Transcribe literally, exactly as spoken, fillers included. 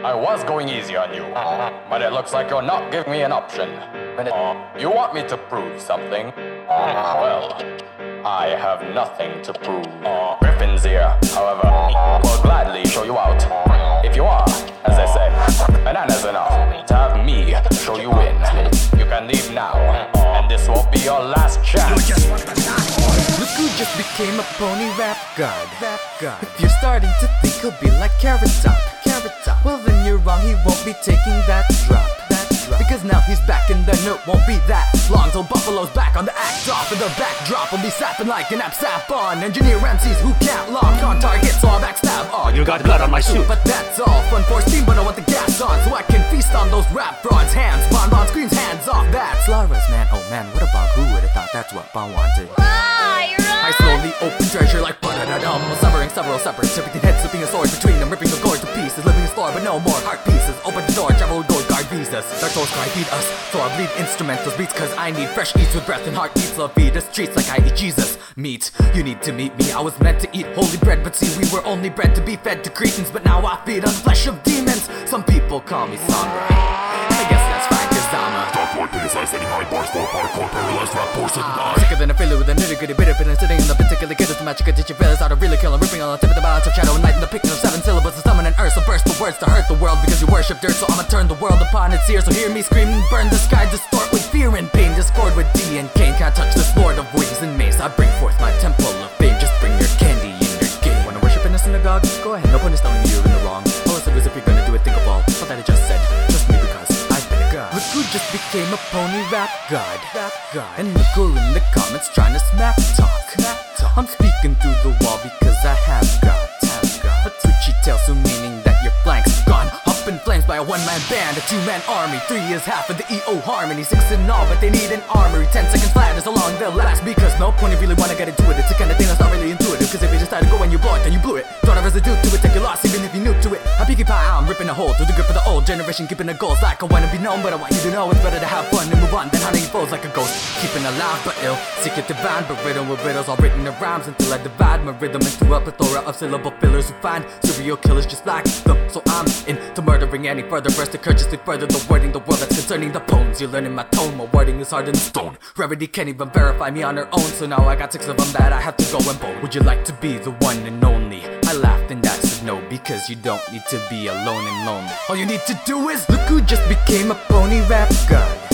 I was going easy on you, but it looks like you're not giving me an option. You want me to prove something? Well, I have nothing to prove. Griffin's here, however, will gladly show you out. If you are, as they say, bananas enough to have me show you in. You can leave now, and this won't be your last chance. Look who just became a pony rap god. Rap god. If you're starting to think he'll be like Carrot Top, Carrot Top, well then you're wrong. He won't be taking that drop. That drop. Because now he's back and the note won't be that long till Buffalo's back on the act off, and the backdrop will be sapping like an app sap on. Engineer M Cs who can't lock on target, so I backstab all. You got blood on my suit, but that's all. Fun for steam, but I want the gas on, so I can feast on those rap frauds. Hands, Bon Bon screams, hands off. That's Lara's man. Oh man, what a bug. Who would've thought that's what Bon wanted? Ah, you're right. I slowly open treasure like ba-da-da-dum, severing several separate, separating heads, slipping a sword between them, ripping the gourd to pieces, living a floor, but no more heart pieces. Open the door, travel gold guard visas. Dark souls cry, feed us, so I bleed instrumentals beats, cause I need fresh eats with breath and heart eats. Love feed us treats like I eat Jesus meat. You need to meet me. I was meant to eat holy bread, but see, we were only bred to be fed to cretins. But now I feed on flesh of demons. Some people call me Sombra, and I guess that's fine, cause I'm a dark boy, criticized any high bars for hardcore, paralyzed rap portion. Sicker than a filler with a nitty gritty bit of it, and sitting in the particular kid is the magic. Teach your fellas how to really kill and ripping on the tip of the balance of shadow and light, and the picking of seven syllables to summon an earth. So burst the words to hurt the world because you worship dirt. So I'ma turn the world upon its ears. So hear me scream and burn the sky, distort with fear and pain, discord with D and Cain. Can't touch this lord of wings and mace. I bring forth my temple of fame. Just bring your candy in your game. Wanna worship in a synagogue? Go ahead, no point is telling you you're in the wrong. All I said was if you're gonna do it, think of all all that I just said. Trust me because I've been a god. Look who just became a pony rap god. Rap god. And look who in the comments trying to smack talk. Smack talk. I'm speaking through the wall because I have got, have got a twitchy tail, so meaning that your flank's gone up in flames by a one-man band, a two-man army. Three is half of the E O harmony, six in all, but they need an armory. Ten seconds flat is how long they'll last, because no point if you really wanna get into it. It's the kind of thing that's not really intuitive, cause if you just had to go and you blow it, then you blew it. Don't have residue to it, take your loss even if you're new to it. A Pinkie Pie, I'm ripping a hole through the grip of the old generation, keeping the goals like I wanna be known, but I want you to know it's better to have fun and move on than hunting foes like a ghost. Keeping alive but ill, seek it divine, but riddled with riddles, all written in rhymes until I divide my rhythm into a plethora of syllable fillers who find serial killers just like them. So I'm into murdering any further, verse to courteously further the wording, the world that's concerning the poems. You're learning my tone, my wording is harder than stone. Rarity can't even verify me on her own, so now I got six of them that I have to go and bone. Would you like to be the one and only? I laughed and I said no, because you don't need to be alone and lonely. All you need to do is look who just became a pony rap god.